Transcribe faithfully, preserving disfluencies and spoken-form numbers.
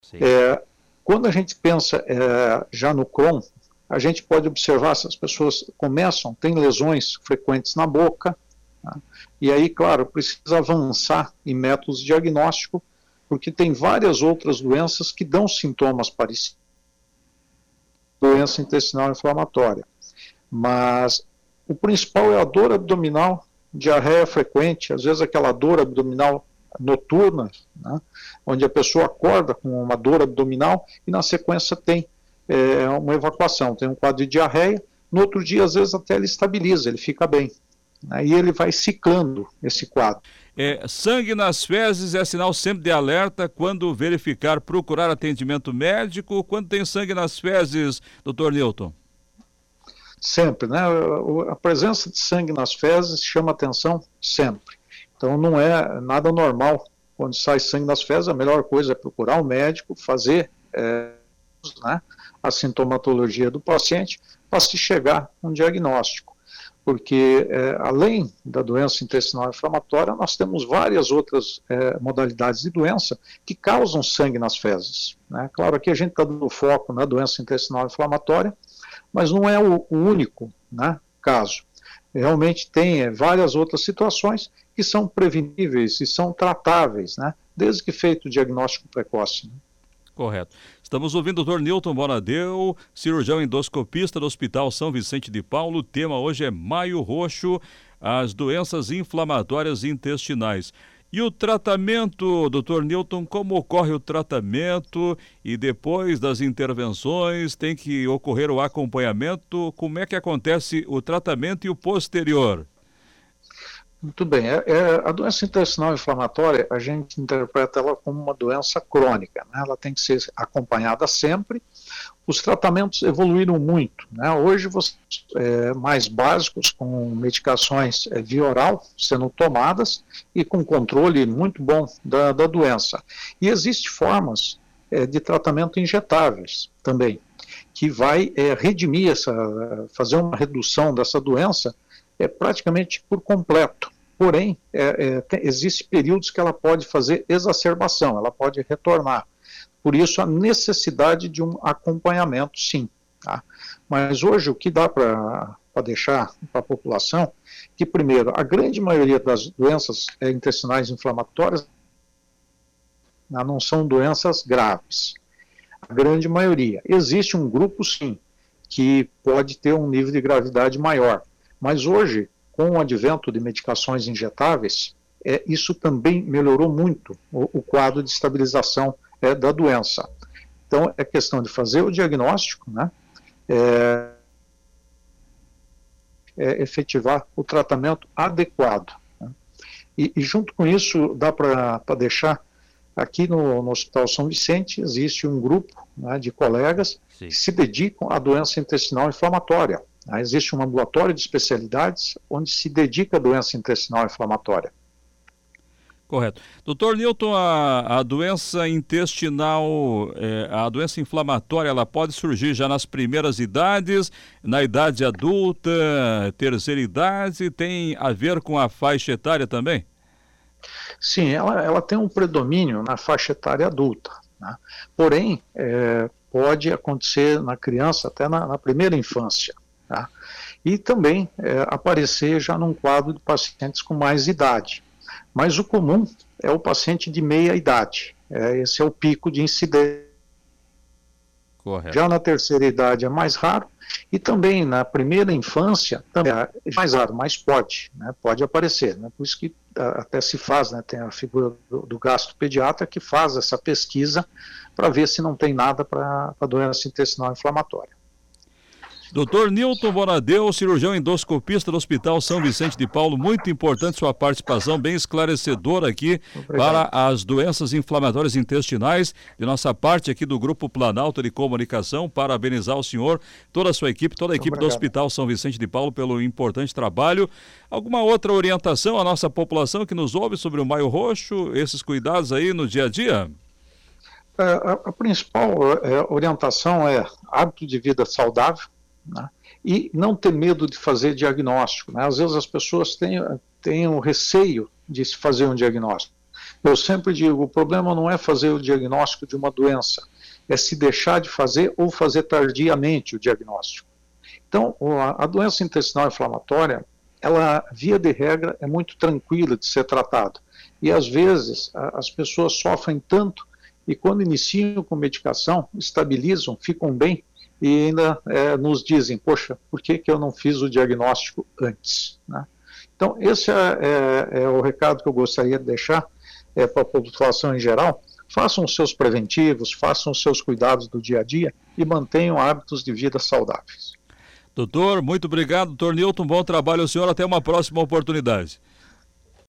Sim. É, quando a gente pensa é, já no Crohn, a gente pode observar se as pessoas começam, têm lesões frequentes na boca, tá? E aí, claro, precisa avançar em métodos de diagnóstico, porque tem várias outras doenças que dão sintomas parecidos. Doença intestinal inflamatória. Mas o principal é a dor abdominal, diarreia frequente, às vezes aquela dor abdominal noturna, né, onde a pessoa acorda com uma dor abdominal e na sequência tem é, uma evacuação, tem um quadro de diarreia, no outro dia às vezes até ele estabiliza, ele fica bem, né, e ele vai ciclando esse quadro. É, sangue nas fezes é sinal sempre de alerta. Quando verificar, procurar atendimento médico. Quando tem sangue nas fezes, doutor Newton? Sempre, né? A presença de sangue nas fezes chama atenção sempre. Então não é nada normal. Quando sai sangue nas fezes, a melhor coisa é procurar um médico, fazer é, né, a sintomatologia do paciente para se chegar a um diagnóstico. Porque é, além da doença intestinal inflamatória, nós temos várias outras é, modalidades de doença que causam sangue nas fezes, né? Claro, aqui a gente está dando foco na doença intestinal inflamatória, mas não é o, o único, né, caso. Realmente tem é, várias outras situações que são preveníveis e são tratáveis, né, desde que feito o diagnóstico precoce, né? Correto. Estamos ouvindo o doutor Newton Bonadeu, cirurgião endoscopista do Hospital São Vicente de Paulo. O tema hoje é Maio Roxo, as doenças inflamatórias intestinais. E o tratamento, doutor Newton, como ocorre o tratamento e depois das intervenções tem que ocorrer o acompanhamento? Como é que acontece o tratamento e o posterior? Muito bem, é, é, a doença intestinal inflamatória, a gente interpreta ela como uma doença crônica, né? Ela tem que ser acompanhada sempre. Os tratamentos evoluíram muito, né? Hoje, você, é, mais básicos, com medicações é, via oral sendo tomadas e com controle muito bom da, da doença. E existem formas é, de tratamento injetáveis também, que vai é, redimir, essa, fazer uma redução dessa doença é praticamente por completo. Porém, é, é, tem, existe períodos que ela pode fazer exacerbação, ela pode retornar. Por isso, a necessidade de um acompanhamento, sim. Tá? Mas hoje, o que dá para deixar para a população, que primeiro, a grande maioria das doenças é, intestinais inflamatórias né, não são doenças graves. A grande maioria. Existe um grupo, sim, que pode ter um nível de gravidade maior. Mas hoje, com o advento de medicações injetáveis, é, isso também melhorou muito o, o quadro de estabilização é, da doença. Então, é questão de fazer o diagnóstico, né, é, é, efetivar o tratamento adequado. Né, e, e junto com isso, dá para deixar, aqui no, no Hospital São Vicente, existe um grupo né, de colegas Sim. que se dedicam à doença intestinal inflamatória. Existe um ambulatório de especialidades onde se dedica à doença intestinal inflamatória. Correto. doutor Newton, a, a doença intestinal, é, a doença inflamatória, ela pode surgir já nas primeiras idades, na idade adulta, terceira idade, tem a ver com a faixa etária também? Sim, ela, ela tem um predomínio na faixa etária adulta, né? Porém, é, pode acontecer na criança até na, na primeira infância. Tá? E também é, aparecer já num quadro de pacientes com mais idade. Mas o comum é o paciente de meia idade. É, esse é o pico de incidência. Correto. Já na terceira idade é mais raro. E também na primeira infância também é mais raro, mas pode, né, pode aparecer. Né, por isso que até se faz, né, tem a figura do, do gastropediatra que faz essa pesquisa para ver se não tem nada para a doença intestinal inflamatória. doutor Newton Bonadeu, cirurgião endoscopista do Hospital São Vicente de Paulo, muito importante sua participação, bem esclarecedora aqui Obrigado. Para as doenças inflamatórias intestinais. De nossa parte aqui do Grupo Planalto de Comunicação, parabenizar o senhor, toda a sua equipe, toda a equipe Obrigado. Do Hospital São Vicente de Paulo pelo importante trabalho. Alguma outra orientação à nossa população que nos ouve sobre o Maio Roxo, esses cuidados aí no dia a dia? É, a, a principal é, orientação é hábito de vida saudável, né? E não ter medo de fazer diagnóstico, né? Às vezes as pessoas têm, têm um receio de se fazer um diagnóstico. Eu sempre digo, o problema não é fazer o diagnóstico de uma doença, é se deixar de fazer ou fazer tardiamente o diagnóstico. Então, a doença intestinal inflamatória, ela, via de regra, é muito tranquila de ser tratada. E, às vezes, as pessoas sofrem tanto e, quando iniciam com medicação, estabilizam, ficam bem e ainda é, nos dizem, poxa, por que, que eu não fiz o diagnóstico antes? Né? Então, esse é, é, é o recado que eu gostaria de deixar é, para a população em geral. Façam os seus preventivos, façam os seus cuidados do dia a dia e mantenham hábitos de vida saudáveis. Doutor, muito obrigado. Doutor Newton, bom trabalho ao senhor. Até uma próxima oportunidade.